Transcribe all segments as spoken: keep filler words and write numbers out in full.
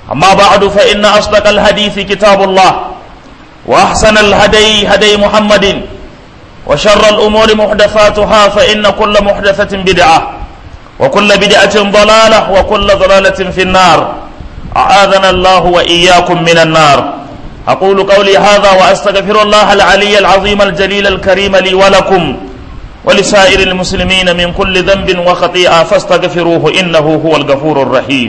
أما بعد فإن أصدق الحديث كتاب الله وأحسن الهدي هدي محمد وشر الأمور محدثاتها فإن كل محدثة بدعة وكل بدعة ضلالة وكل ضلالة في النار أعاذنا الله وإياكم من النار. أقول قولي هذا وأستغفر الله العلي العظيم الجليل الكريم لي ولكم ولسائر المسلمين من كل ذنب وخطيئة فاستغفروه إنه هو الغفور الرحيم.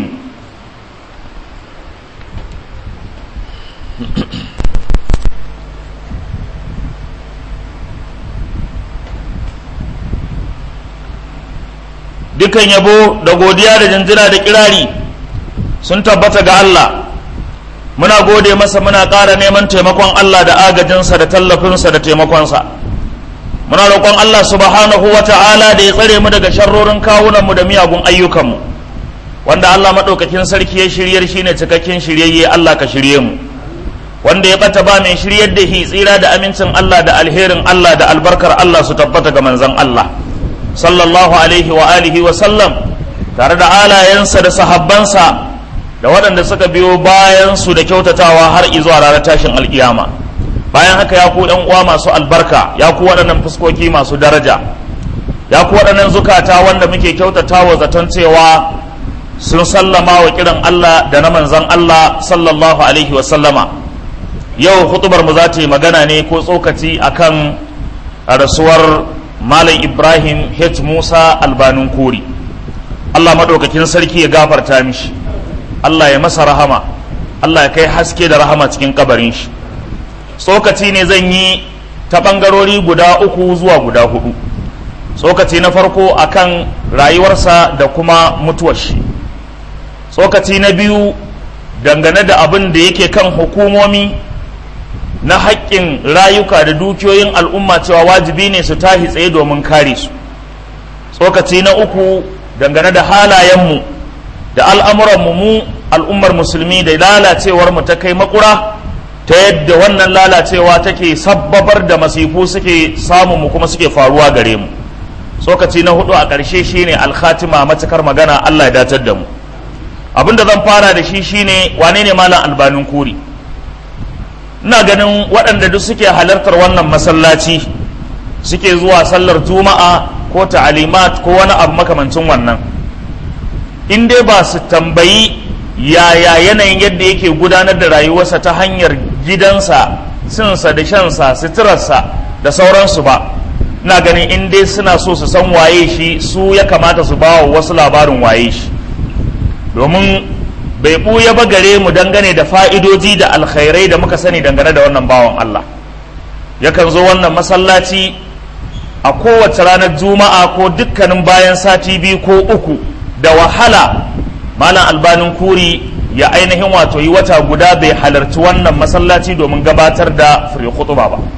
dukan yabo da godiya da jinjina da kirari sun tabbata ga Allah. Muna gode masa, muna ƙara neman taimakon Allah da agajinsa da tallafinsa da taimakonsa. Muna roƙon Allah subhanahu wa ta'ala da ya tsare mu daga sharrorin kawunanmu da miyagun ayyukanmu, wanda Allah maɗaukakin sarki ya shiryar shi ne cikakken shiryayye. Allah ka shirye mu. Wanda ya ɓata ba mai shiryar da shi. Tsira da amincin Allah da alherin Allah da albarkar Allah su tabbata ga manzon Allah sallallahu alaihi wa alihi wa sallam, tare da alayensa da sahabbansa da waɗanda suka biyo bayan su da kyautatawa har izuwa ranar tashin alkiyama. Bayan haka ya ku ɗan uwa masu albarka, ya ku waɗannan fuskoki masu daraja, ya ku waɗannan zukata wanda muke kyautatawa zaton cewa sun sallama wa kiran Allah da na manzon Allah sallallahu alaihi wa sallama. Yau hutubar mu za ta yi magana ne ko tsokaci akan rasuwar Malam Ibrahim H. Musa Albanin Kuri. Allah maɗaukakin sarki ya gafarta mishi, Allah ya masa rahama, Allah ya kai haske da rahama cikin kabarin shi. Tsokaci ne zan yi ta ɓangarori guda uku zuwa guda hudu. Tsokaci na farko akan rayuwarsa da kuma mutuwar shi. Tsokaci na biyu dangane da abin da yake kan hukumomi na haƙƙin rayuka da dukiyoyin al'umma, cewa wajibi ne su tahi tsaye domin kare su. Tsokaci na uku dangane da halayenmu da al'amuranmu mu al'ummar musulmi da lalacewar mu ta kai makura, ta yadda wannan lalacewa take sabbabar da masifu suke samu mu kuma suke faruwa gare mu. Tsokaci na hudu a ƙarshe shine alkhatima, matukar magana. Allah ya datar da mu. Abinda zan fara da shi shine wane ne Malam Albanin Kuri. Ina ganin waɗanda duk suke halartar wannan masallaci, suke zuwa sallar juma'a ko ta'alimat ko wani abu makamancin wannan, in dai ba su tambayi yaya yanayin yadda yake gudanar da rayuwarsa ta hanyar gidansa, sinsa da shansa, suturarsa da sauransu ba, ina ganin in dai suna so su san waye shi, su ya kamata su ba wa wasu labarin waye shi, domin bai ɓuya ba gare mu dangane da fa'idoji da alkhairai da muka sani dangane da wannan bawan Allah. Yakan zo wannan masallaci a kowace ranar juma'a ko dukkanin bayan sati biyu ko uku. Da wahala Malam Albanin Kuri ya ainihin wato yi wata guda bai halarci wannan masallaci domin gabatar da firi khutuba ba.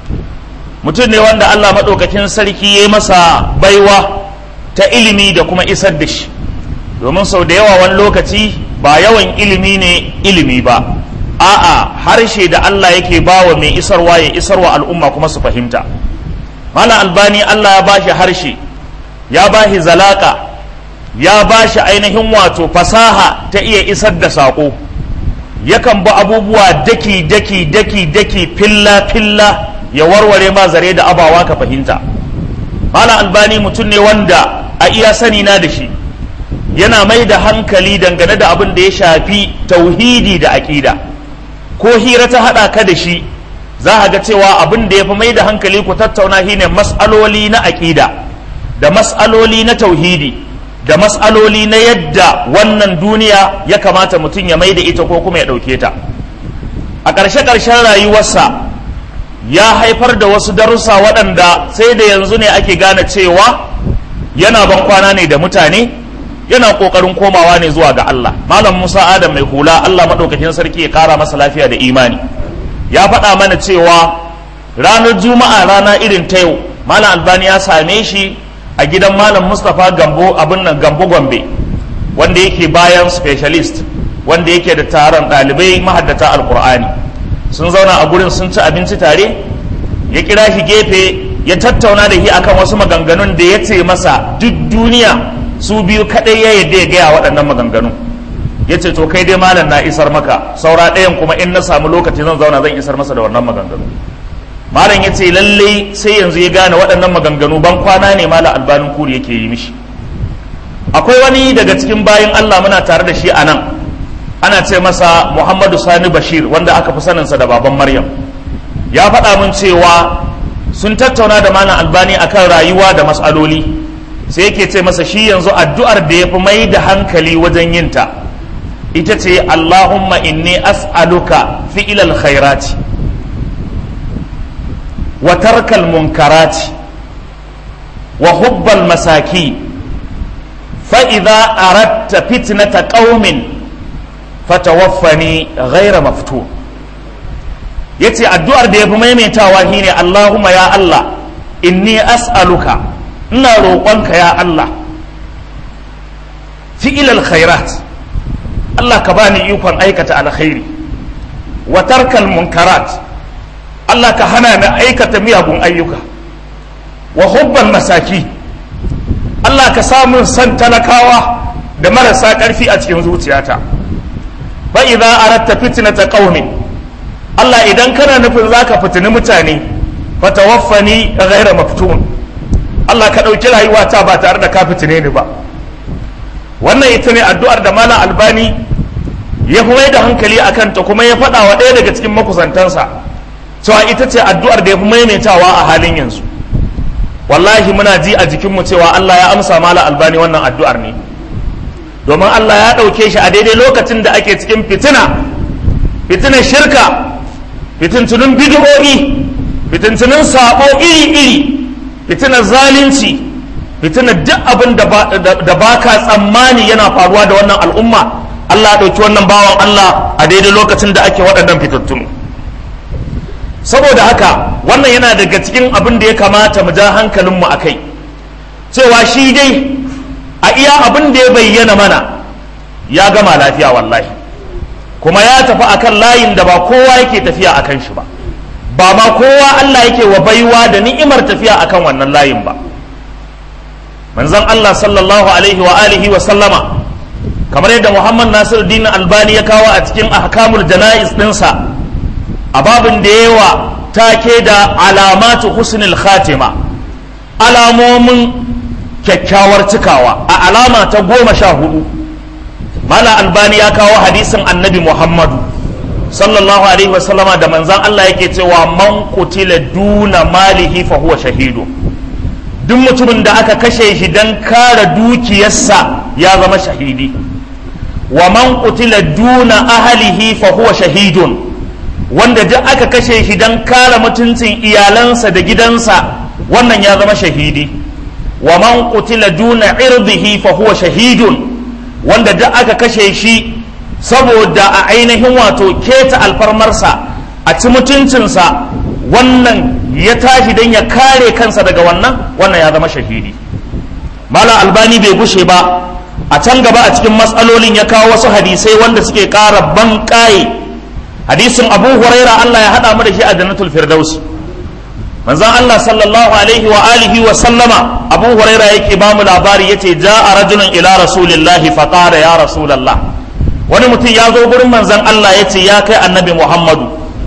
Mutum ne wanda Allah maɗaukakin sarki ya yi masa baiwa ta ilimi da kuma isar da shi, domin sau da yawa wani lokaci ba yawan ilimi ne ilimi ba, a'a harshe da Allah yake bawa mai isarwa ya isarwa al'umma kuma su fahimta. Malam Albani Allah ya bashi harshe, ya bashi zalaka, ya bashi ainihin wato fasaha ta iya isar da saƙo. Yakan ba abubuwa daki daki daki daki filla filla ya warware ma zare da abawa ka fahimta. Malam Albani mutum ne wanda a iya sani na da shi yana mai da hankali dangane da abin da ya shafi tauhidi da aƙida. Ko hira ta haɗa ka da shi, za a ga cewa abin da ya fi mai da hankali ku tattauna shi ne mas'aloli na aƙida da mas'aloli na tauhidi da mas'aloli na yadda wannan duniya ya kamata mutum ya mai da ita ko kuma ya ɗauke ta. A ƙarshe-ƙarshen rayuwarsa ya haifar da wasu darussa waɗanda sai da yanzu ne ake gane cewa yana ban kwana ne da mutane, yana kokarin komawa ne zuwa ga Allah. Malam Musa Adam mai hula, Allah madaukakin sarki ya kara masa lafiya da imani, ya faɗa mana cewa ranar juma'a rana irin ta yau Malam Albani ya same shi a gidan Malam Mustapha Gambo abin nan Gambo Gombe, wanda yake bayan specialist, wanda yake da taron ɗalibai mahaddata alkur'ani. Sun zauna a gurin sun ci abinci tare, ya kira shi gefe ya tattauna da shi akan wasu maganganun da ya ce masa duk duniya su biyu kadai ya yadda ya gaya waɗannan maganganu. ya ce to kai dai malam na isar maka, saura ɗayan kuma in na samu lokaci zan zauna zan isar masa da wannan maganganu. Malam ya ce lalle sai yanzu ya gane waɗannan maganganu ban kwana ne malam Albanin Kuri yake yi mishi. Akwai wani daga cikin bayin Allah muna tare da shi a nan, ana ce masa Muhammadu Sani Bashir, wanda aka fi saninsa da baban Maryam. Ya faɗa min cewa sun tattauna da malam Albani akan rayuwa da mas'aloli, sai yake ce masa shi yanzu addu'ar da ya fi mai da hankali wajen yinta ita ce Allahumma inni as'aluka fi'ilal khairati wa tarkal munkarati wa hubbal masaki fa idza aradta fitnata qaumin fatawaffani ghayra maftun. yace addu'ar da yafi maimaitawa shine Allahumma ya Allah inni as'aluka, ina roƙonka ya Allah fi'ilal khairat, Allah ka bani ikon aikata alkhairi, wa tarkal munkarat, Allah ka hana ni aikata miyagun ayyuka, wa hubbal masaki, Allah ka samun san talakawa da marasa ƙarfi a cikin zuciyata. Fa idza aratta fitnata qaumin, Allah idan kana nufin zaka fitini mutane, fatawaffani ghayra maftun, Allah ka ɗauki rayuwata ba tare da ka fitine ni ba. Wannan ita ne addu'ar da Malam Albani ya fi mai da hankali a kanta, kuma ya faɗa wa ɗaya daga cikin makusantansa cewa ita ce addu'ar da ya fi maimaitawa a halin yanzu. Wallahi muna ji a jikinmu cewa Allah ya amsa Malam Albani wannan addu'ar ne, domin Allah ya ɗauke shi a daidai lokacin da ake cikin fitina, fitinar shirka, fitintunin bid'o'i, fitintunin saɓo iri-iri, fitinar zalunci, fitinar duk abin da ba ka tsammani yana faruwa da wannan al'umma. Allah ya ɗauki wannan bawan Allah a daidai lokacin da ake waɗannan fitattunu. Saboda haka wannan yana daga cikin abin da ya kamata mu ja hankalinmu a kai, cewa shi dai a iya abin da ya bayyana mana ya gama lafiya wallahi, kuma ya tafi akan layin da ba kowa yake tafiya akan shi ba, ba ma kowa Allah yake wa baiwa da ni'imar tafiya akan wannan layin ba. Manzon Allah sallallahu alaihi wa alihi wa sallama, kamar yadda Muhammad Nasiruddin Albani ya kawo a cikin ahkamul janaiz dinsa, a babin da yawa take da alamatu husnul khatima, alamomin kyakkyawar cikawa, a alama ta goma sha hudu Malam Albani ya kawo hadisin Annabi Muhammadu sallallahu alaihi wa sallama da manzon Allah yake cewa man qutila duna malihi fa huwa shahidu, duk mutumin da aka kashe shi don kare dukiyarsa ya zama shahidi. Wa man qutila duna ahlihi fa huwa shahidun, wanda duk aka kashe shi don kare mutuncin iyalansa da gidansa, wannan ya zama shahidi. Wa man qutila duna irdihi fa huwa shahidun, wanda duk aka kashe shi saboda a ainihin wato keta alfarmarsa, a ci mutuncinsa, wannan ya tashi don ya kare kansa daga wannan, wannan ya zama shahidi. Malam Albani bai gushe ba, a can gaba a cikin matsalolin ya kawo wasu hadisai wanda suke ƙara ban ƙaye. Hadisin Abu Huraira, Allah ya haɗa mu da shi a Jannatul Firdaus. Manzon Allah sallallahu alaihi wa alihi wa sallama, Abu Huraira yake ba mu labari, yace ja'a rajulun ila rasulillahi fa qala ya rasulullah, wani mutum ya zo gurin manzon Allah yace ya kai annabi Muhammadu,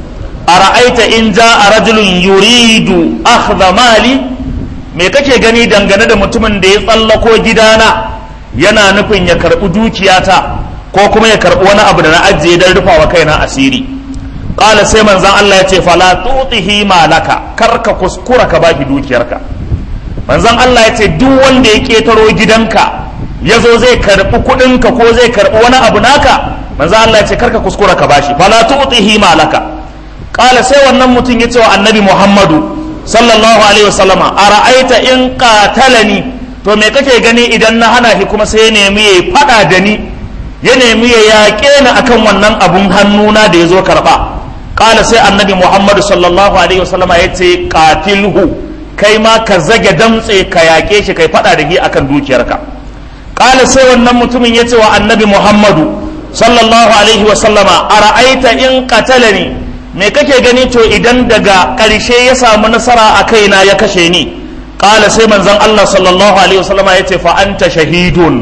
ara'aita in ja'a rajulun yuridu akhdha mali, me kake gani dangane da mutumin da ya tsallako gidana yana nufin ya karbi dukiyata ko kuma ya karbi wani abu da na ajiye don rufawa kaina asiri? Qala, sai manzon Allah ya ce fala tutihi malaka, karka kuskura ka baki dukiyarka. Manzon Allah ya ce duk wanda ya ketaro gidanka ya zo zai karbi kudinka ko zai karbi wani abu naka, manzon Allah ya ce karka kuskura ka bashi, fala tutihi malaka. Qala, sai wannan mutum ya ce wa annabi Muhammadu sallallahu alaihi wasallama, ara'aita in qatalani, to me kake gani idan na hana shi kuma sai ya nemi ya fada da ni, ya nemi ya yaƙe ni akan wannan abun hannuna da ya zo karba? Qala, sai annabi Muhammadu sallallahu alaihi wasallama ya ce qatilhu, kai ma ka zage damtse ka yaƙe shi, kai fada da shi akan dukiyarka. Qala, sai wannan mutumin ya ce wa annabi Muhammadu sallallahu alaihi wasallama, ara'aita in qatalani, me kake gani to idan daga ƙarshe ya samu nasara a kaina ya kashe ni? Ƙala, sai manzon Allah sallallahu alaihi wasallama ya ce fa anta shahidun,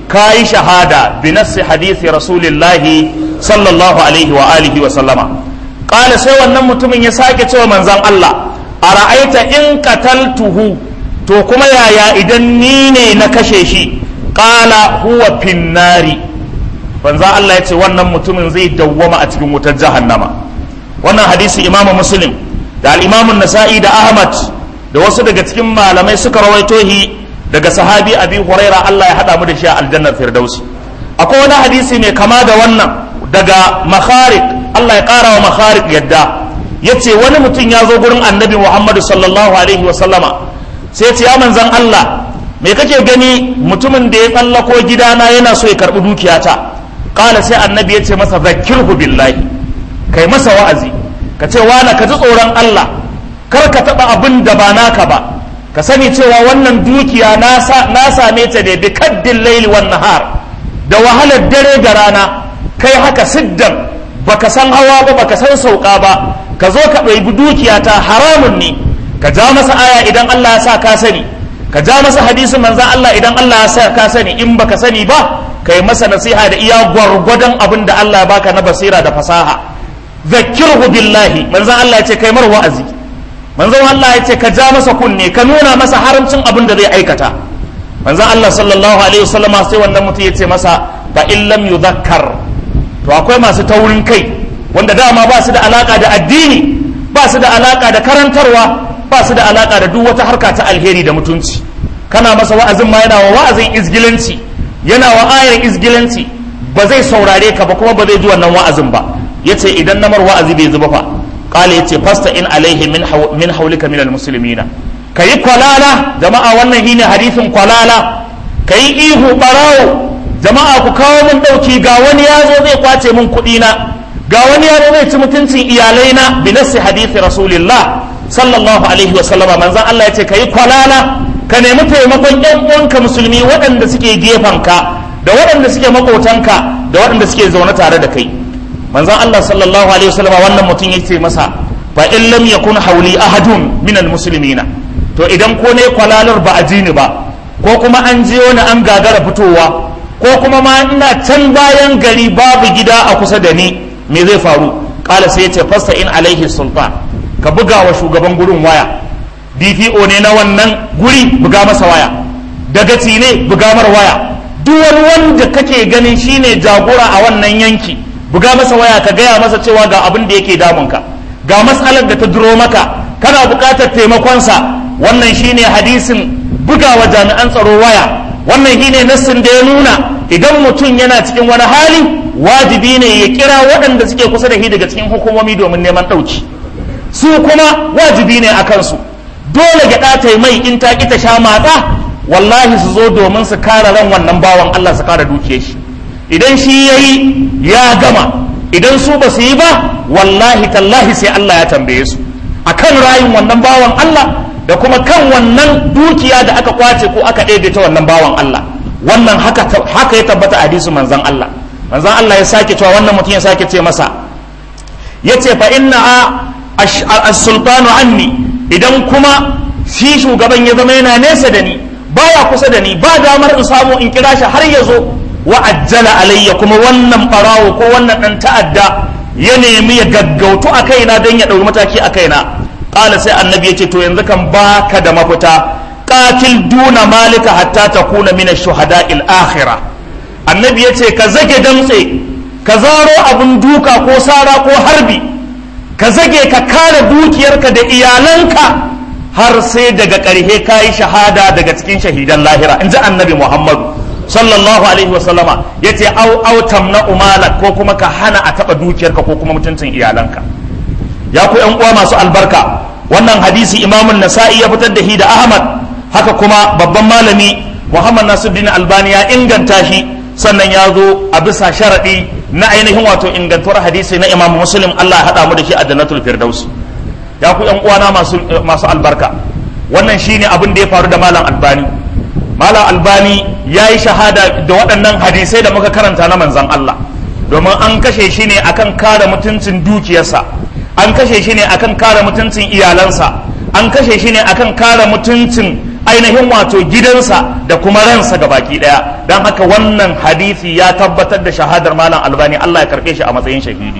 kayi shahada bi nassi hadisi rasulillahi sallallahu alaihi wa alihi wa sallama. Qala sai wannan mutumin ya sake cewa manzon Allah ara'aita in qataltuhu, to kuma yaya idan ni ne na kashe shi? Qala huwa finnari, manzon Allah ya ce wannan mutumin zai dawwama a cikin wutar jahannama. Wannan hadisi imamu muslim da al-imamu nasa'i da ahmad da wasu daga cikin malamai suka rawaito shi daga sahabi abi huraira, Allah ya hada mu da shi a aljannar firdausi. Akwai wani hadisi mai kama da wannan daga makharik, Allah ya kara wa makharik yadda, yace wani mutum ya zo gurin annabi Muhammadu sallallahu alaihi wa sallama, sai ce ya manzan Allah, me kake gani mutumin da ya tsallako gidana yana so ya karbi dukiyata? Kala sai annabi ya ce masa zakirhu billahi, kai masa wa'azi, ka ce wala ka ji tsoron Allah, kar ka taba abin da ba naka ba, ka sani cewa wannan dukiya na same ta ne bi kaddin laili wan nahar, da wahalar dare da rana, kai haka siddan baka san hawa ba baka san sauka ba, ka zo ka ɗaibi dukiya ta haramun ne. Ka ja masa aya idan Allah ya sa ka sani, ka ja masa hadisin manzan Allah idan Allah ya sa ka sani, in baka sani ba kai masa nasiha da iya gwargwadon abin da Allah ya baka na basira da fasaha. Zakirhu billahi, manzan Allah ya ce kai mar wa'azi, manzan Allah ya ce ka ja masa kunne, ka nuna masa haramcin abin da zai aikata. Manzan Allah sallallahu alaihi wasallam sai wannan mutum ya ce masa fa in lam yudhakkar, to akwai masu taurin kai wanda dama ba su da alaka da addini, ba su da alaka da karantarwa, ba su da alaka da duk wata harka ta alheri da mutunci. Kana masa wa'azin ma yana wa wa'azin izgilanci, yana wa ayar izgilanci, ba zai saurare ka ba kuma ba zai ji wannan wa'azin ba. Yace idan namar wa'azi bai zuba fa, qala yace fasta in alaihi min haw, min hawlika min almuslimina, kayi kwalala. Jama'a wannan shine hadisin kwalala, kayi ihu barawo, jama'a ku kawo mun dauki, ga wani yazo zai kwace mun kuɗi na, ga wani yazo zai ci mutuncin iyalaina, bi nassi hadisi rasulillah sallallahu alaihi wa sallama. Manzon Allah ya ce kayi kwalala, ka nemi taimakon ƴan uwanka musulmi waɗanda suke gefanka da waɗanda suke makotanka da waɗanda suke zaune tare da kai. Manzon Allah sallallahu alaihi wa sallama wannan mutum yace masa fa in lam yakun hawli ahadun min almuslimina, to idan ko ne kwalalar ba a ji ni ba, ko kuma an je wani an gagara fitowa, ko kuma ma ina can bayan gari babu gida a kusa da ni, me zai faru? Kala sai ya ce fasta in alaihi sultan, ka buga wa shugaban gurin waya, D P O ne na wannan guri, buga masa waya, dagaci ne buga mar waya, duk wani wanda kake ganin shine jagora a wannan yanki, buga masa waya ka gaya masa cewa ga abin da yake damunka, ga matsalar da ta duro maka, kana buƙatar taimakonsa. Wannan shine hadisin buga wa jami'an tsaro waya. Wannan shine nassin da ya nuna idan mutum yana cikin wani hali, wajibi ne ya kira waɗanda suke kusa da shi daga cikin hukumomi domin neman ɗauki. Su kuma wajibi ne a kansu, dole gyaɗa ta mai in ta ƙi ta sha matsa, wallahi su zo domin su kare ran wannan bawan Allah, su kare dukiyar shi. Idan shi ya yi ya gama, idan su ba su yi ba, wallahi tallahi sai Allah ya tambaye su akan rayun wannan bawan Allah da kuma kan wannan dukiya da aka kwace ko aka ɗebe ta wannan bawan Allah. Wannan haka haka ya tabbata a hadisin manzon Allah. Manzon Allah ya sake cewa wannan mutum ya sake ce masa, yace fa inna as-sultanu anni, idan kuma shi shugaban ya zama yana nesa da ni, baya kusa da ni, ba damar in samu in kira shi har ya zo, wa ajjala alayya, kuma wannan barawo ko wannan dan ta'adda ya nemi ya gaggautu a kaina don ya ɗauki mataki a kaina. Ƙala sai annabi ya ce to yanzu kan baka da mafita, qatil duna malika hatta takuna min ash-shuhada'il akhirah. Annabi ya ce ka zage damtse, ka zaro abun duka ko sara ko harbi, ka zage ka kare dukiyarka da iyalanka har sai daga ƙarshe kayi shahada daga cikin shahidan lahira, in ji annabi Muhammadu sallallahu alaihi wa sallama. Yace au au tamna umalak, ko kuma ka hana a taba dukiyarka ko kuma mutuncin iyalanka. Ya ku yan uwa masu albarka, wannan hadisi imamun nasa'i ya fitar da shi da ahmad, haka kuma babban malami Muhammad Nasiruddin Albani ya inganta shi, sannan ya zo a bisa sharadi na ainihin wato ingantuwar hadisi na imam muslim, Allah ya hada mu da shi a jannatul firdaus. Ya ku yan uwana masu masu albarka, wannan shine abin da ya faru da malam Albani. Malam Albani ya yi shahada da waɗannan hadisai da muka karanta na manzan Allah, domin an kashe shi ne akan kare mutuncin dukiyarsa, an kashe shi ne akan kare mutuncin iyalansa, an kashe shi ne akan kare mutuncin ainihin wato gidansa da kuma ransa ga baki daya. Don haka wannan hadisi ya tabbatar da shahadar malam albani, Allah ya karbe shi a matsayin shahidi.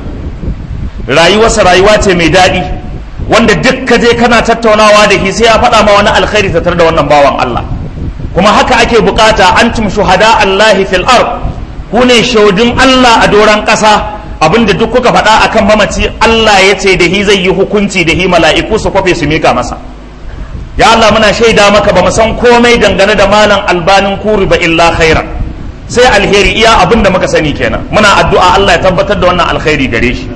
Rayuwarsa rayuwa ce mai daɗi wanda duk ka je kana tattaunawa da shi sai ya faɗa ma wani alkhairi tattare da wannan bawan Allah. Kuma haka ake bukata, antum shuhada Allahi fil ard, ku ne shaudin Allah a doron ƙasa. Abinda duk kuka faɗa akan mamaci Allah ya ce da hi zai yi hukunci da hi, mala'iku su kwafe su mika masa. Ya Allah muna shaida maka ba mu san komai dangane da malam albanin kuri ba illa khairan, sai alheri, iya abinda muka sani kenan. Muna addu'a Allah ya tabbatar da wannan alkhairi gare shi.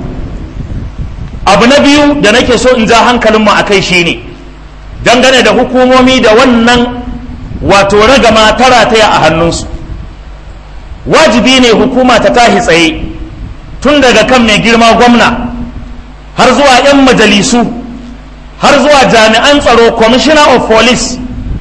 Abu na biyu da nake so in ja hankalin mu akai shine dangane da hukumomi da wannan wato ragama ta rataya a hannunsu. Wajibi ne hukuma ta tahi tsaye, tun daga kan mai girma gwamna har zuwa 'yan majalisu har zuwa jami'an tsaro, commissioner of police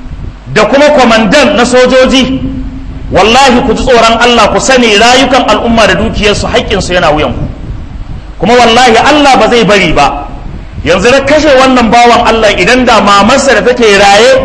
da kuma kwamandan na sojoji. Wallahi ku ji tsoron Allah, ku sani rayukan al'umma da dukiyarsu haƙƙinsu yana wuyanku, kuma wallahi Allah ba zai bari ba. Yanzu da kashe wannan bawan Allah, idan da mamarsa da take raye,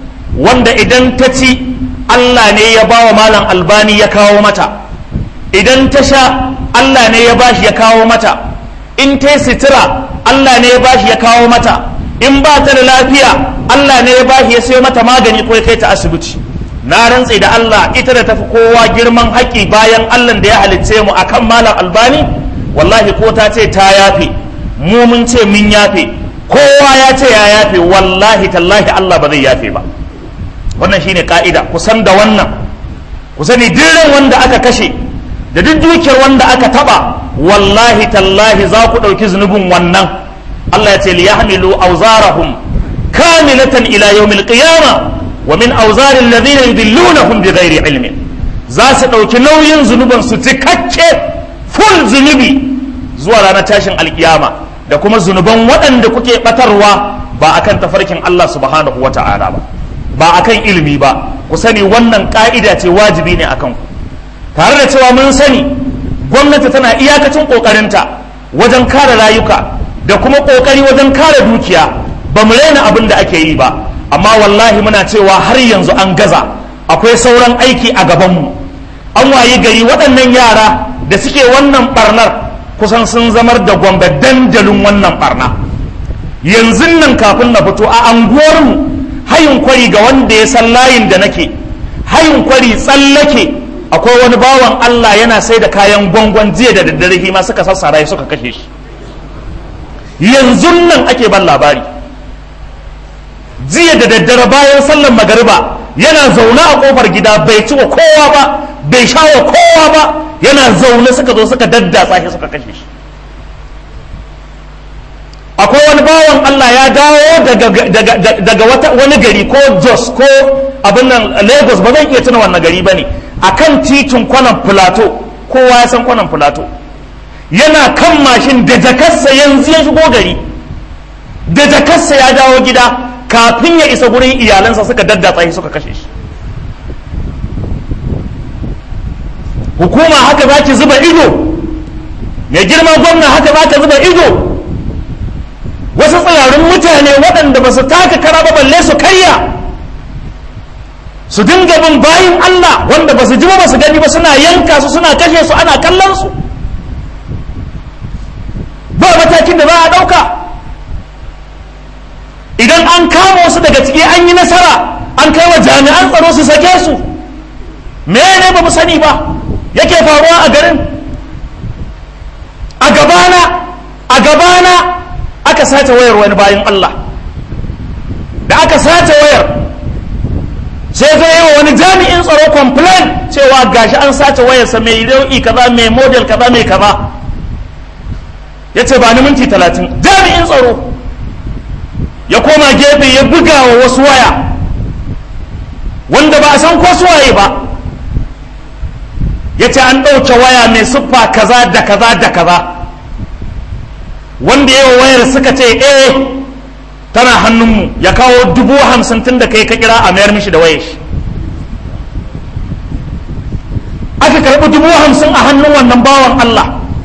wanda idan ta ci Allah ne ya bawa malam albani ya kawo mata, idan ta sha Allah ne ya bashi ya kawo mata, in ta sitira Allah ne ya bashi ya kawo mata, in ba ta da lafiya Allah ne ya bashi ya sayo mata magani ko ya kai ta asibiti. Na rantse da Allah, ita da tafi kowa girman haƙƙi bayan Allah da ya halicce mu akan malam albani. Wallahi ko ta ce ta yafe, mu mun ce mun yafe, kowa ya ce ya yafe, wallahi tallahi Allah ba zai yafe ba. Wannan shine ka'ida, ku san da wannan, ku sani duk wanda aka kashe da duk dukiyar wanda aka taba, wallahi tallahi za ku ɗauki zunubin wannan. Allah ya ce li yahmilu awzarahum kamilatan ila yawmil qiyamah wa min awzari alladhina yudillunahum bighairi ilmin. Za su ɗauki nauyin zunuban su cikakke full zunubi zuwa ranar tashin alkiyama, da kuma zunuban waɗanda kuke batarwa ba akan tafarkin Allah subhanahu wata'ala ba, ba akan ilimi ba. Ku sani wannan ka'ida ce, wajibi ne akan ku. Tare da cewa mun sani gwamnati tana iyakacin kokarinta wajen kare rayuka da kuma kokari wajen kare dukiya, ba mu raina abin da ake yi ba, amma wallahi muna cewa har yanzu an gaza, akwai sauran aiki a gabanmu. An wayi gari waɗannan yara da suke wannan barnar kusan sun zamar da Gombe dandalin wannan barna. Yanzu nan kafin na fito a anguwarmu hayin kwari, ga wanda ya san layin da nake, hayin kwari tsallake akwai wani bawan Allah yana sai da kayan gwangwan, jiya da daddare ma suka sassara suka kashe shi. Yanzu nan ake ban labari, jiya da daddare bayan sallar magariba yana zaune a kofar gida, bai ci wa kowa ba, bai sha wa kowa ba, yana zaune suka zo suka daddatsa shi suka kashe shi. Akwai wani bawan Allah ya dawo daga, daga, daga wata, wani gari ko Jos ko abin nan Lagos, ba zan iya tuna wannan gari ba ne, a kan titin kwanan Filato, kowa ya san kwanan Filato, yana kan mashin da jakarsa, yanzu ya shigo gari da jakarsa ya dawo gida, kafin ya isa gurin iyalansa suka daddatsa shi suka kashe shi. Hukuma haka za ki zuba ido, mai girma gwamna haka za ka zuba ido, wasu tsirarun mutane waɗanda ba su taka kara ba balle su karya, su dinga bin bayin Allah wanda ba su ji ba ba su gani ba, suna yanka su, suna kashe su, ana kallon su, ba matakin da za a ɗauka. Idan an kama wasu daga ciki an yi nasara, an kai wa jami'an tsaro su sake su, me ne ba mu sani ba yake faruwa a garin. A gabana a gabana aka sace wayar wani bayin Allah, da aka sace wayar sai zai yi wa wani jami'in tsaro complain cewa gashi an sace wayarsa mai nau'i kaza, mai model kaza, mai kaza. ya ce ba ni minti talatin. Jami'in tsaro ya koma gefe ya buga wa wasu waya wanda ba a san ko suwaye ba, ya ce an ɗauke waya mai siffa kaza da kaza da kaza, wanda yawa wayar suka ce eh tana hannunmu, ya kawo dubu hamsin tun da kai ka kira a mayar mishi da wayar shi. Aka karɓi dubu hamsin a hannun wannan bawan Allah,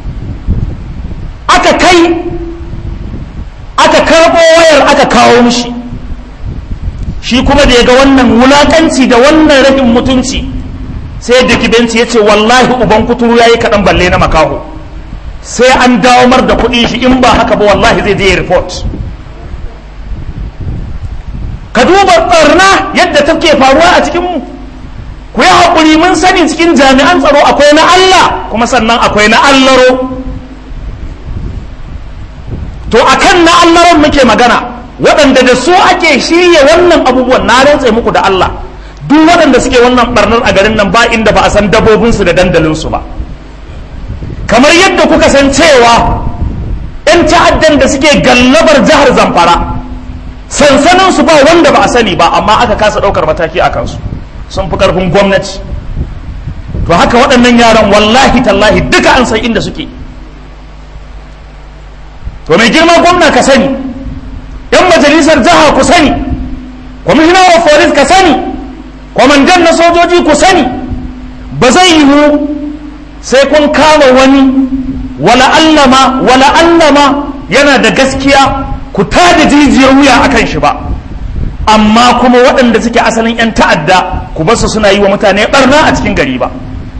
aka kai aka karɓo wayar aka kawo mishi. shi kuma da ya ga wannan wulakanci da wannan rashin mutunci sai da kibenci ya ce wallahi uban kuturu ya yi kaɗan balle na makaho, sai an dawo mar da kuɗi shi, in ba haka ba wallahi zai je report. Ka duba ɓarna yadda take faruwa a cikinmu. Ku yi haƙuri, mun sani cikin jami'an tsaro akwai na Allah kuma sannan akwai na allaro. To akan na allaron muke magana, waɗanda da su ake shirya wannan abubuwan. Na rantse muku da Allah, duk waɗanda suke wannan ɓarnar a garin nan ba inda ba a san dabobinsu da dandalinsu ba. Kamar yadda kuka san cewa 'yan ta'addan da suke gallabar jihar Zamfara sansaninsu ba wanda ba a sani ba, amma aka kasa ɗaukar mataki a kansu, sun fi ƙarfin gwamnati. To haka waɗannan yaran wallahi tallahi duka an san inda suke. To mai girma gwamna ka sani, 'yan majalisar jiha ku sani, kwamishinan of police ka sani, kwamandan na sojoji ku sani, ba zai yiwu sai kun kama wani wala allama wala allama yana da gaskiya ku tada jijiyar wuya akan shi ba, amma kuma waɗanda suke asalin 'yan ta'adda ku basu suna yi wa mutane barna a cikin gari ba.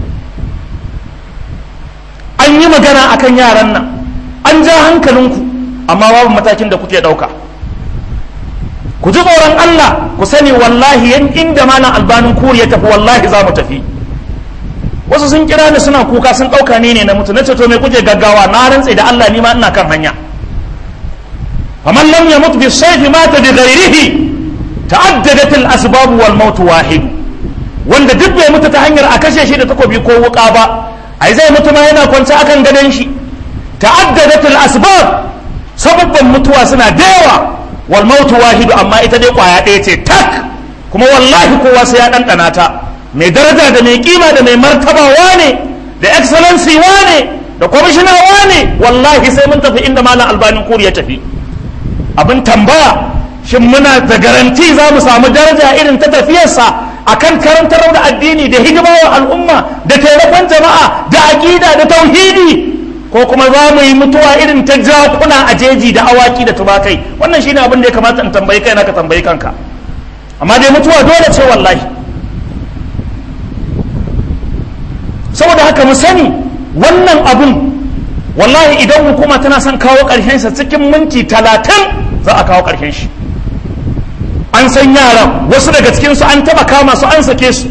An yi magana akan yaran nan, an ja hankalinku, amma babu matakin da kuke ɗauka. Ku ji tsoron Allah, ku sani wallahi yan inda malam Albanin Kuri ya tafi wallahi za mu tafi. Wasu sun kira ni suna kuka, sun ɗauka ne ne na mutu, na ce to me kuke gaggawa? Na rantse da Allah ni ma ina kan hanya. faman lam yamut bi sayfi mata bi ghairihi ta'addadat al asbab wal maut wahid. Wanda duk bai mutu ta hanyar a kashe shi da takobi ko wuka ba, ai zai mutu ma yana kwance akan gadon shi. Ta'addadat al asbab, sababban mutuwa suna da yawa, wal maut wahid, amma ita dai kwaya ɗaya ce tak, kuma wallahi kowa sai ya ɗanɗana ta. Mai daraja da mai kima da mai martaba wane, da excellency wane, da kwamishina wane, wallahi sai mun tafi inda malam Albanin Kuri ya tafi. Abin tambaya, shin muna da garanti za mu samu daraja irin ta tafiyarsa akan karantar da addini da hidima wa al'umma da taimakon jama'a da aƙida da tauhidi, ko kuma za mu yi mutuwa irin ta jakuna a jeji da awaki da tumakai? Wannan shine abin da ya kamata in tambayi kai na ka tambayi kanka. Amma dai mutuwa dole ce wallahi. Saboda haka mu sani wannan abun wallahi idan hukuma tana son kawo ƙarshen sa cikin minti talatin za a kawo ƙarshen shi. An san yaran, wasu daga cikinsu an taba kama su an sake su.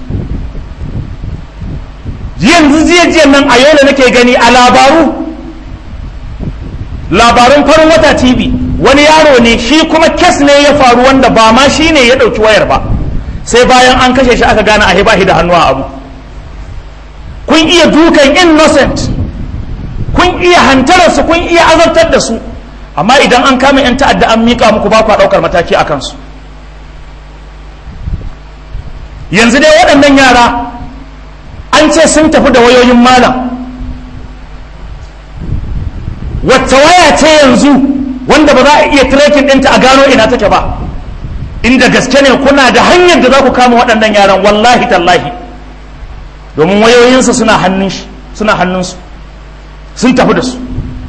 Yanzu jiya nan a yau nake gani a labaru labarun farin wata T V, wani yaro ne shi kuma kes ne ya faru wanda ba ma shi ne ya ɗauki wayar ba, sai bayan an kashe shi aka gane a ba shi da hannu a abu. Kun iya dukan innocent, kun iya hantararsu, kun iya azabtar da su, amma idan an kama 'yan ta'adda an miƙa muku ba ku ɗaukar mataki a kansu. Yanzu dai waɗannan yara an ce sun tafi da wayoyin malam. Wacce waya ce yanzu wanda ba za a iya tracking ɗinta a gano ina take ba? Inda gaske ne kuna da hanyar da za ku kama waɗannan yaran, wallahi tallahi, domin wayoyinsa suna hannun shi, suna hannunsu, sun tafi da su.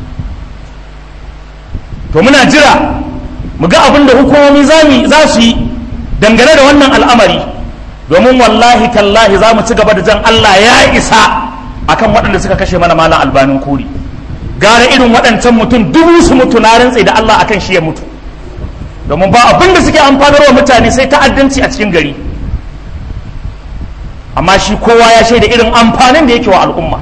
To muna jira mu ga abin da hukumomi za su yi dangane da wannan al'amari, domin wallahi tallahi za mu ci gaba da jan Allah ya isa akan waɗanda suka kashe mana malam Albanin Kuri. Gara irin waɗancan mutum dubu su mutu, na rantse da Allah akan shi ya mutu, domin ba abin da suke amfanarwa mutane sai ta'addanci a cikin gari. Amma shi kowa ya shaida irin amfanin da yake wa al'umma.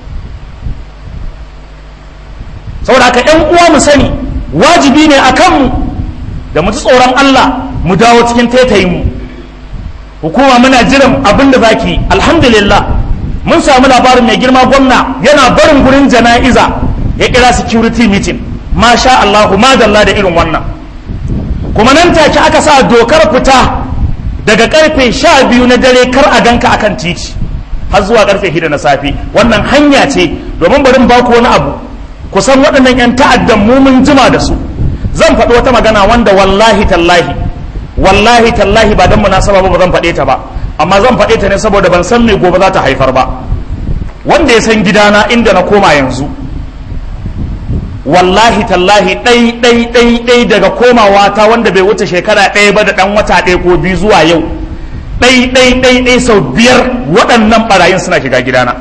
Saboda haka ‘yan uwa mu sani, wajibi ne a kanmu da mu ji tsoron Allah, mu dawo cikin taitayinmu. Hukuma muna jiran abin da za ki. Alhamdulillah mun samu labarin mai girma gwamna yana barin gurin jana'iza ya kira security meeting. Masha Allahu, madalla da irin wannan. Kuma nan take aka sa dokar fita daga karfe sha biyu na dare kar a ganka akan titi har zuwa karfe shida na safe. Wannan hanya ce, domin barin baku wani abu, kusan waɗannan 'yan ta'addan mu mun jima da su. Zan faɗi wata magana wanda wallahi tallahi wallahi tallahi ba dan munasaba ba zan faɗe ta ba, amma zan faɗe ta ne saboda ban san me gobe za ta haifar ba. Wanda ya san gidana inda na koma yanzu, wallahi tallahi ɗai ɗai ɗai ɗai daga komawa ta wanda bai wuce shekara ɗaya ba da ɗan wata ɗaya ko biyu zuwa yau, ɗai ɗai ɗai ɗai sau biyar waɗannan ɓarayin suna shiga gidana.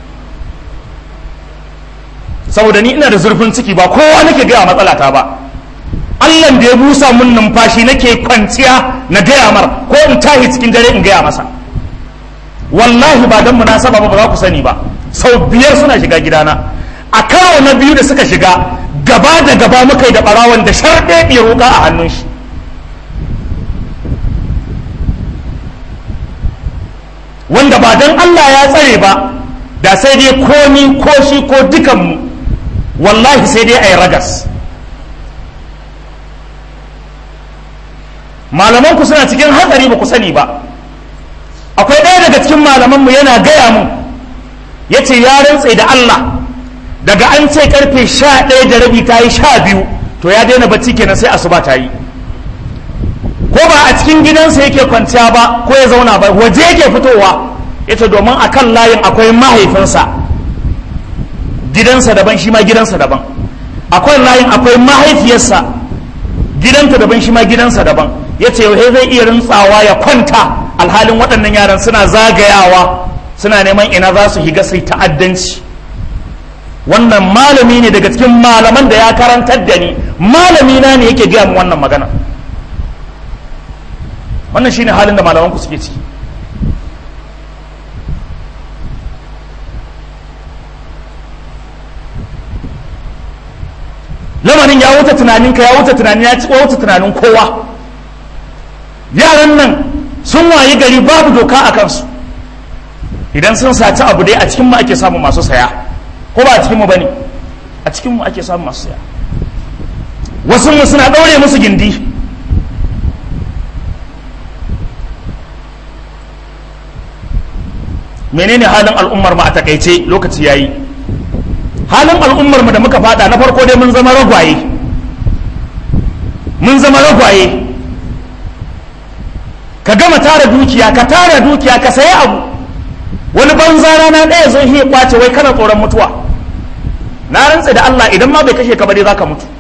Saboda ni ina da zurfin ciki, ba kowa nake gaya matsalata ba. Allahn da ya busa mun numfashi nake kwanciya na gaya mar, ko in tahi cikin dare in gaya masa. Wallahi ba don munasaba ba ba za ku sani ba, sau biyar suna shiga gidana. A karo na biyu da suka shiga, gaba da gaba muka yi da ɓarawon da sharɗe wuka a hannun shi. Wanda ba don Allah ya tsare ba, da sai dai ko ni ko shi ko dukanmu, wallahi sai dai a yi ragas. Malamanku suna cikin hatsari ba ku sani ba. Akwai ɗaya daga cikin malamanmu yana gaya mun, ya ce ya rantse da Allah, daga an ce karfe sha ɗaya da rabi ta yi sha biyu, to ya daina bacci kenan sai asuba ta yi. Ko ba a cikin gidansa yake kwanciya ba ko ya zauna ba, waje yake fitowa. Ya ce domin a kan layin akwai mahaifinsa, gidansa daban shi ma gidansa daban. Akwai layin akwai mahaifiyarsa, gidanta daban shi ma gidansa daban. Ya ce yau zai iya rintsawa ya kwanta, alhalin waɗannan yaran suna zagayawa suna neman ina za su higa sai ta'addanci. Wannan malami ne daga cikin malaman da ya karantar da ni, malami na ne yake gaya mu wannan magana. Wannan shine halin da malamanku suke ciki. Lamarin ya wuce tunaninka, ya wuce tunanin ya ci wuce tunanin kowa. Yaran nan sun wayi gari babu doka a kansu. Idan sun saci abu dai a cikin mu ake samu masu saya, ko ba a cikin mu bane? A cikin mu ake samu masu saya. Wasu mu suna daure musu gindi. Menene halin al'ummar mu a takaice? Lokaci yayi. Halin al'ummar mu da muka fada, na farko dai mun zama ragwaye. Mun zama ragwaye. Ka gama tara dukiya, ka tara dukiya, ka sayi abu. Wani banza rana ɗaya zai iya kwace wai kana tsoron mutuwa. Na rantsa da Allah idan ma bai kashe ka ba dai zaka mutu.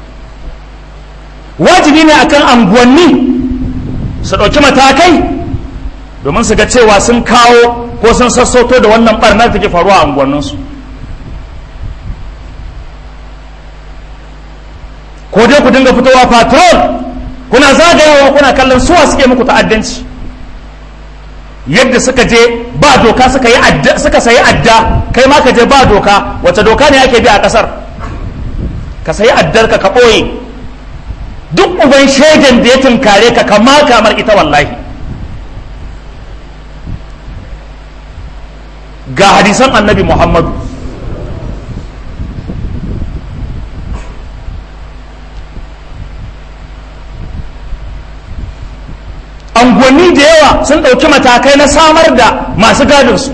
Wajibi ne akan anguwanni su ɗauki matakai domin su ga cewa sun kawo ko sun sassauto da wannan barna da take faruwa a anguwanninsu. Ko dai ku dinga fitowa patrol, kuna zagayawa kuna kallon suwa suke muku ta'addanci. Yadda suka je ba doka suka yi adda, suka sayi adda, kai ma ka je ba doka. Wace doka ne ake bi a kasar? Ka sayi addar ka ka ɓoye. Duk uban shaidan da ya tunkare ka kama kamar ita wallahi. Ga hadisan annabi Muhammadu. Anguwanni da yawa sun ɗauki matakai na samar da masu gadinsu.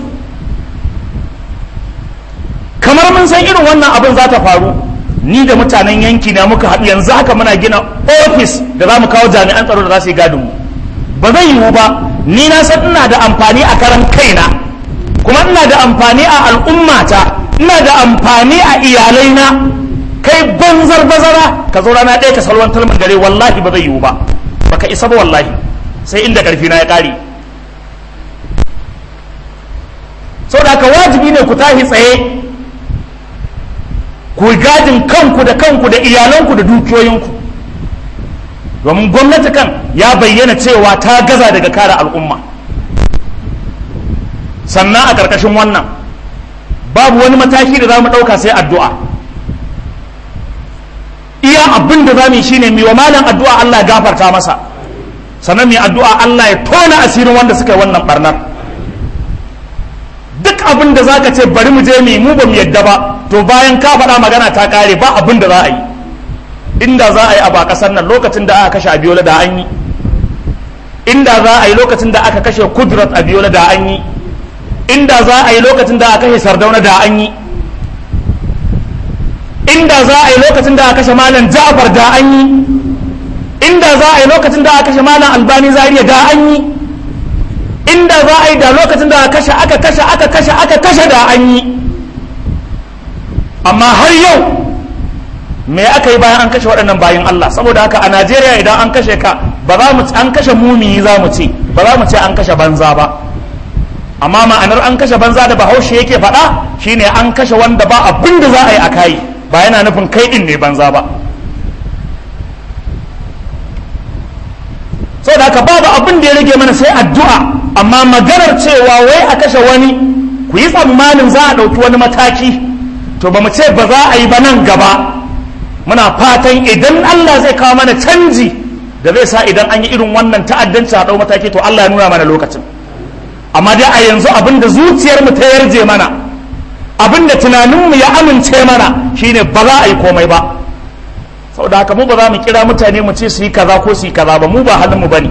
Kamar mun san irin wannan abin za ta faru, ni da mutanen yanki na muka haɗu yanzu haka muna gina ofis da za mu kawo jami'an tsaro da za su yi gadinmu. Ba zai yiwu ba, ni na san ina da amfani a karan kaina, kuma ina da amfani a al'ummata, ina da amfani a iyalaina. Kai banzar bazara ka zo rana ɗaya ka salwantar min gare, wallahi ba zai yiwu ba, baka isa ba wallahi, sai inda ƙarfi na ya ƙare. Sau da haka wajibi ne ku tashi tsaye, ku gadin kanku da kanku da iyalanku da dukiyoyinku, domin gwamnati kan ya bayyana cewa ta gaza daga kare al'umma. Sannan a ƙarƙashin wannan babu wani mataki da za mu ɗauka sai addu'a. Iya abin da za mu yi shi ne wa malam addu'a Allah ya gafarta masa, sannan mai addu'a Allah ya tona asirin wanda suka yi wannan barnar. Duk abin da za ka ce bari mu je mu mu ba mu yadda ba, to bayan ka faɗa magana ta ƙare ba abin da za a yi. Inda za a yi abu a ƙasar nan lokacin da aka kashe Abiola da an yi, inda za a yi lokacin da aka kashe Kudrat Abiola da an yi, inda za a yi lokacin da aka kashe Sardauna da an yi, inda za a yi lokacin da aka kashe Malam Ja'far da an yi, inda za a yi lokacin da aka kashe Malam Albani Zaria da an yi, inda za a yi da lokacin da aka kashe aka kashe aka kashe aka kashe da an yi. Amma har yau me aka yi bayan an kashe waɗannan bayin Allah? Saboda haka a Najeriya idan an kashe ka ba za mu an kashe mumini za mu ce, ba za mu ce an kashe banza ba. Amma ma'anar an kashe banza da Bahaushe yake faɗa shine an kashe wanda ba abin da za a yi a kai, ba yana nufin kai din ne banza ba. Saboda haka babu abin da ya rage mana sai addu'a, amma maganar cewa wai a kashe wani ku yi tsammanin za a ɗauki wani mataki, to ba mu ce ba za a yi ba nan gaba. Muna fatan idan Allah zai kawo mana canji da zai sa idan an yi irin wannan ta'addanci a ɗau mataki, to Allah ya nuna mana lokacin. Amma dai a yanzu abin da zuciyarmu ta yarje mana, abin da tunaninmu ya amince mana shine ba za a yi komai ba. Saboda haka mu ba za mu kira mutane mu ce su yi kaza ko su yi kaza ba, mu ba halinmu ba ne.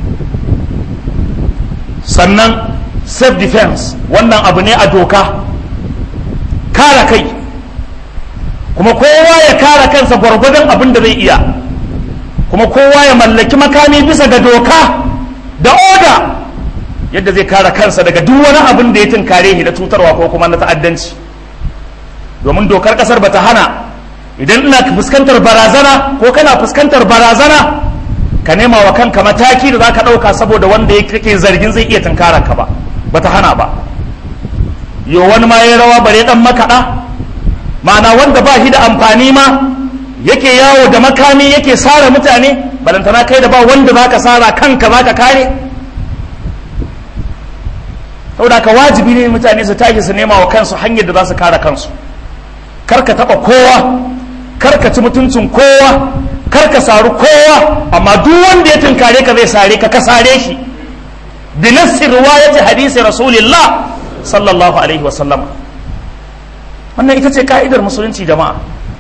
Sannan self defense wannan abu ne a doka, kare kai, kuma kowa ya kare kansa gwargwadon abin da zai iya, kuma kowa ya mallaki makami bisa ga doka da oda yadda zai kare kansa daga duk wani abin da ya tunkare shi na cutarwa ko kuma na ta'addanci. Domin dokar kasar bata hana idan ina fuskantar barazana ko kana fuskantar barazana ka nema wa kanka mataki da zaka dauka saboda wanda yake zargin zai iya tunkarar ka ba, bata hana ba. Yo wani ma yayin rawa bare dan makada, ma'ana wanda ba shi da amfani ma yake yawo da makami yake sara mutane, balantana kai da ba wanda zaka sara kanka zaka kare. Saboda ka wajibi ne mutane su tashi su nema wa kansu hanyar da za su kare kansu. Karka taba kowa, karka ci mutuncin kowa, karka saru kowa, amma duk wanda ya tunkare ka zai sare ka ka sare shi bi nassi riwayati hadisi rasulillah sallallahu alaihi wasallam. Wannan ita ce ka'idar musulunci jama'a.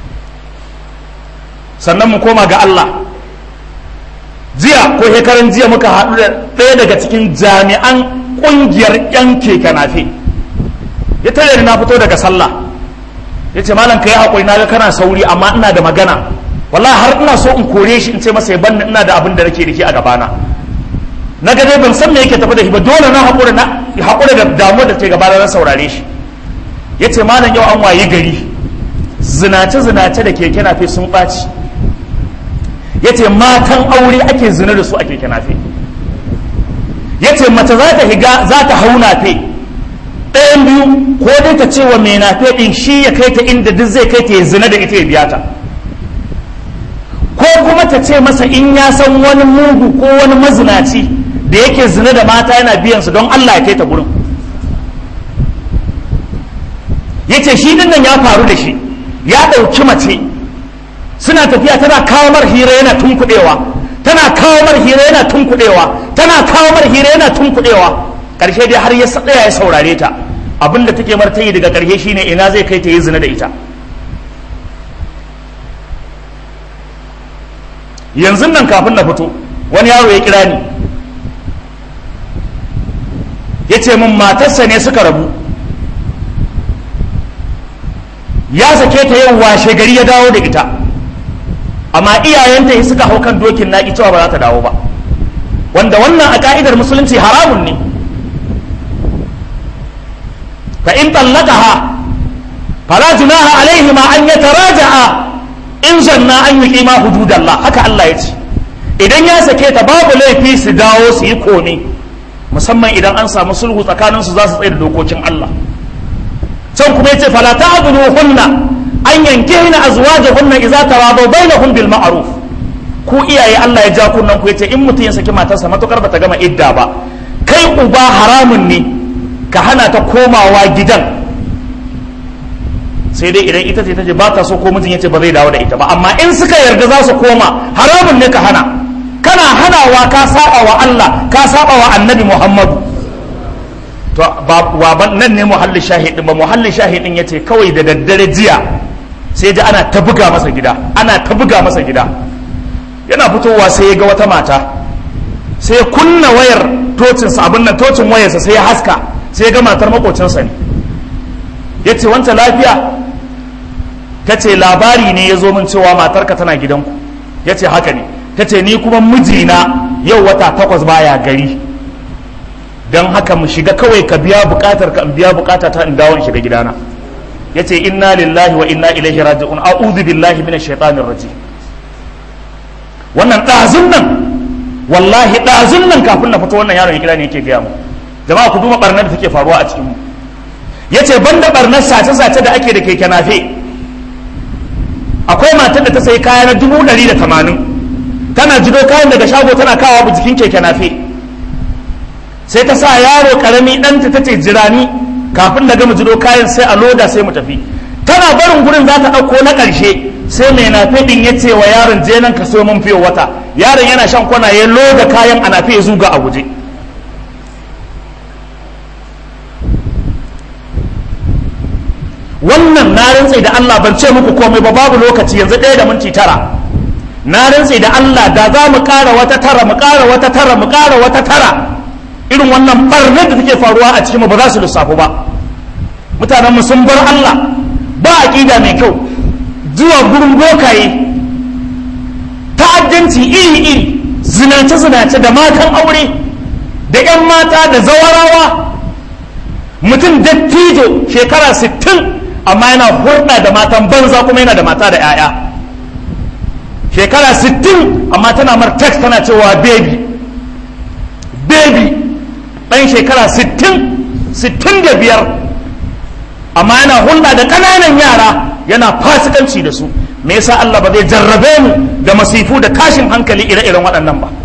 Sannan mu koma ga Allah. Jiya ko shekaran jiya muka haɗu da ɗaya daga cikin jami'an ƙungiyar 'yan keke nafe. Ya tare na fito daga sallah, ya ce malam ka yi haƙuri, na ga kana sauri amma ina da magana, wallahi har ina so in kore shi in ce masa ya banni, ina da abin da nake da shi a gabana. Na ga dai ban san me yake tafi da shi ba, dole na haƙura na haƙura da damuwar da ke gabana na saurare shi. Ya ce malam yau an wayi gari zinace zinace da keke nafe sun ɓaci. Ya ce matan aure ake zina da su a keke nafe. Ya ce mace za ta higa za ta hau nafe, ɗayan biyu, ko dai ta ce wa mai nafe ɗin shi ya kai ta inda duk zai kai ta ya zina da ita ya biya ta, ko kuma ta ce masa in ya san wani mugu ko wani mazinaci da yake zina da mata yana biyan su don Allah ya kai ta gurin. Ya ce shi ɗin nan ya faru da shi, ya ɗauki mace suna tafiya tana kawo mar hira yana tunkuɗewa, tana kawo mar hira yana tunkuɗewa, tana kawo mar hira yana tunkuɗewa. Ƙarshe dai har ya tsaya ya saurare ta, abinda take mar ta yi daga ƙarshe shine ina zai kai ta yi zina da ita. Yanzu nan kafin na fito wani yaro ya kira ni ya ce min matarsa ne suka rabu, ya sake ta yau washe gari ya dawo da ita, amma iyayenta suka hau kan dokin naƙi cewa ba za ta dawo ba, wanda wannan a ka'idar musulunci haramun ne. fa in tallaqaha fala junaha alaihima an yataraja'a in zanna an yuqima hududallah, haka Allah ya ce. Idan ya sake ta babu laifi su dawo su yi kome, musamman idan an samu sulhu tsakanin su za su tsaye da dokokin Allah. Can kuma yace fala ta'buduhunna an yankihna azwajahunna idza taradaw bainahum bil ma'ruf. Ku iyaye Allah ya ja kunnan ku yace in mutum ya saki matarsa matukar bata gama idda ba, kai uba haramun ne ka hana ta komawa gidan, sai dai idan ita ce ta ce ba ta so ko mijin ya ce ba zai dawo da ita ba. Amma in suka yarda za su koma, haramun ne ka hana. Kana hanawa ka saba wa Allah, ka saba wa annabi Muhammadu. To ba nan ne muhallin shahidin ba, muhallin shahidin ya ce kawai da daddare jiya sai ji ana ta buga masa gida, ana ta buga masa gida. Yana fitowa sai ya ga wata mata, sai ya kunna wayar tocinsa, abin nan tocin wayarsa sai ya haska, sai ya ga matar makocinsa ne. Ya ce wancan lafiya? Ta ce labari ne ya zo min cewa matarka tana gidanku. Ya ce haka ne. Ta ce ni kuma mijina yau wata takwas baya gari, don haka mu shiga kawai ka biya bukatar ka in biya bukata ta in dawo in shiga gidana. yace inna lillahi wa inna ilaihi raji'un a'udhu billahi minash shaitanir rajim. wannan ɗazun nan wallahi ɗazun nan kafin na fito wannan yaron ya kira ne yake gaya mu jama'a ku duba barnar da take faruwa a cikin mu. yace banda barnar sace-sace da ake da keke nafe akwai matar da ta sayi kaya na dubu ɗari da tamanin tana jido kayan daga shago tana kawo jikin keke nafe sai ta sa yaro karami ɗanta ta ce jirani kafin da gama jido kayan sai a loda sai mu tafi. tana barin gurin za ta ɗauko na ƙarshe sai mai nafe ɗin ya ce wa yaron je nan ka so mun fiye wata. yaron yana shan kwana ya loda kayan a nafe ya zuga a guje. wannan na rantse da Allah ban ce muku komai ba, babu lokaci yanzu ɗaya da minti tara. na rantse da Allah da za mu ƙara wata tara mu ƙara wata tara mu ƙara wata tara irin wannan barnar da take faruwa a cikin mu ba za su lissafu ba. mutanenmu sun bar Allah, ba aƙida mai kyau, zuwa gurin bokaye, ta'addanci iri-iri, zinace-zinace da matan aure da 'yan mata da zawarawa. mutum dattijo shekara sittin amma yana hulɗa da matan banza kuma yana da mata da 'ya'ya. shekara sittin amma tana mar text tana cewa baby baby ɗan shekara sittin sittin da biyar amma yana hulɗa da ƙananan yara yana fasikanci da su. me yasa Allah ba zai jarrabe mu da masifu da tashin hankali ire-iren waɗannan ba?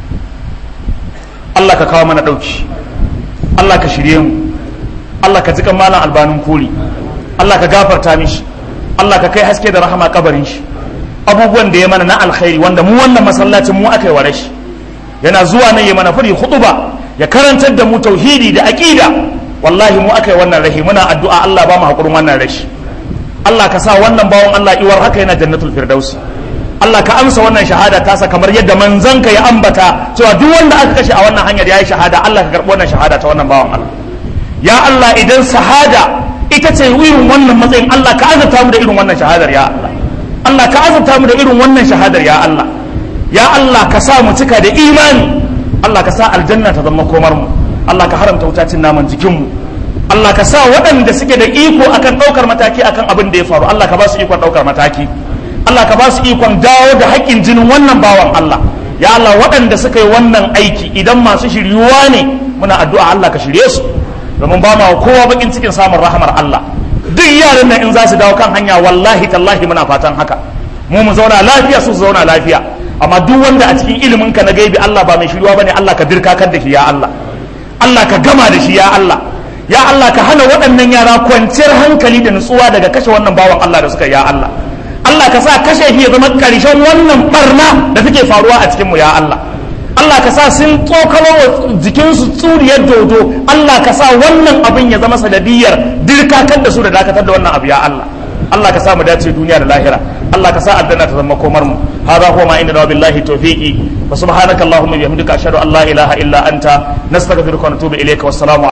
Allah ka kawo mana ɗauki, Allah ka shirye mu, Allah ka jikan malam albanin koli, Allah ka gafarta mishi, Allah ka kai haske da rahama kabarin shi. abubuwan da ya mana na alkhairi wanda mu wannan masallacin mu aka yi wa rashi, yana zuwa nan ya mana fari hutuba ya karantar da mu tauhidi da aqida. wallahi mu aka yi wannan rashi, muna addu'a Allah ba mu hakurin wannan rashi. Allah ka sa wannan bawon Allah iwar haka yana jannatul firdausi. Allah ka amsa wannan shahada tasa kamar yadda manzanka ya ambata cewa duk wanda aka kashe a wannan hanyar yayi shahada. Allah ka karbi wannan shahada ta wannan bawon Allah. ya Allah idan shahada ita ce irin wannan matsayin, Allah ka azurta mu da irin wannan shahadar ya Allah. Allah ka azurta mu da irin wannan shahadar ya Allah. ya Allah ka sa mu cika da imani. Allah ka sa aljanna ta zama komar mu. Allah ka haramta wutacin naman jikin mu. Allah ka sa waɗanda suke da iko akan ɗaukar mataki akan abin da ya faru, Allah ka ba su ikon ɗaukar mataki. Allah ka ba su ikon dawo da haƙƙin jinin wannan bawan Allah. ya Allah waɗanda suka yi wannan aiki idan masu shiryuwa ne muna addu'a Allah ka shirye su, domin ba ma kowa bakin cikin samun rahamar Allah. duk yaran nan in za su dawo kan hanya wallahi tallahi muna fatan haka, mu mu zauna lafiya su zauna lafiya. amma duk wanda a cikin ilimin ka na gaibi Allah ba mai shiryuwa bane, Allah ka dirka kan da shi ya Allah. Allah ka gama da shi ya Allah. ya Allah ka hana waɗannan yara kwanciyar hankali da nutsuwa daga kashe wannan bawan Allah da suka ya Allah. Allah ka sa kashe shi ya zama ƙarshen wannan barna da take faruwa a cikinmu ya Allah. Allah ka sa sun tsokalo wa jikinsu tsuriyar dodo. Allah ka sa wannan abin ya zama sanadiyar dirkakar da su da dakatar da wannan abu ya Allah. Allah ka sa mu dace duniya da lahira. Allah ka sa aljanna ta zama komar mu. hada huwa ma inda billahi tawfiqi wa subhanaka allahumma bihamdika ashhadu an la ilaha illa anta nastaghfiruka wa natubu ilayka. wassalamu